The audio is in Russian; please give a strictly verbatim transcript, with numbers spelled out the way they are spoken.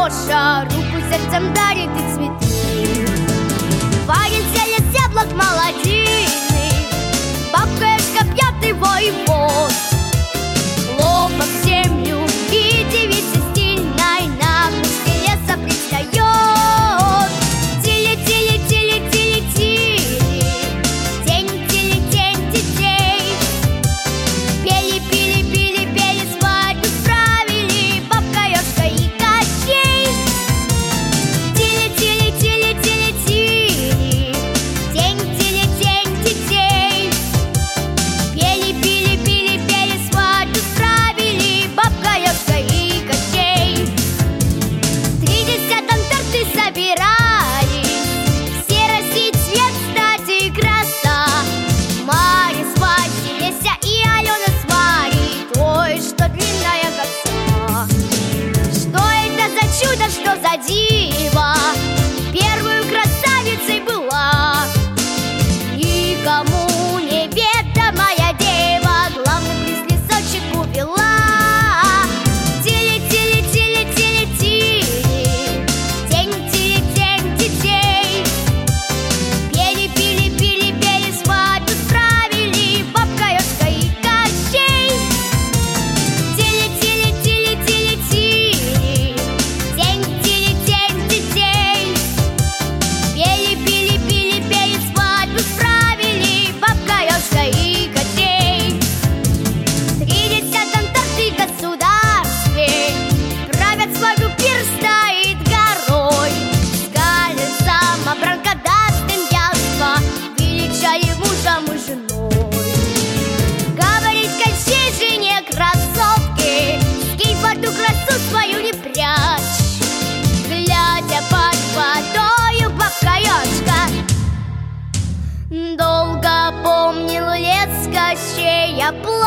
Гоша руку сердцем дарит и цветы. Варит зелье с яблок молодильный, бабка-ешка пьет его и вот. Хлопок в землю, и девица стильной на куске леса пристает. Тили-тили-тили-тили-тили, тень-тили-тень-тетей. Пели-пили-пили-пели, свадьбу справили бабка-ешка и Кощей. Тили-тили-тили-тили-тили, тень-тили-тень-тетей. Пели-пили-пили-пели, свадьбу справили бабка-ешка и Кощей. В тридесятом торты собирались, все росить цвет, кстати, и краса. Марья свадьбе Леся и Алена сварит, ой, что длинная коса. Что это за чудо, что за диво, первую красавицей была. Никому не ведомая дева главный приз лесочек увела. Тили-тили-тили-тили-тили, тень-тили-тень-тетей. Пели-пили-пили-пели, свадьбу справили бабка-ешка и Кощей. Тили-тили-тили-тили-тили, тень-тили-тень-тетей. Пели-пили-пили-пели, свадьбу справили бабка-ешка и Кощей. В тридесятом торты государстве правят свадьбу, пир стоит горой. Скалит самобранка, даст им яство, величали мужем и женой. Говорит Кощей жене красотке: скинь фартук, красу свою не прячь. Глядя под водою, бабка-ешка долго помнил лес Кощея.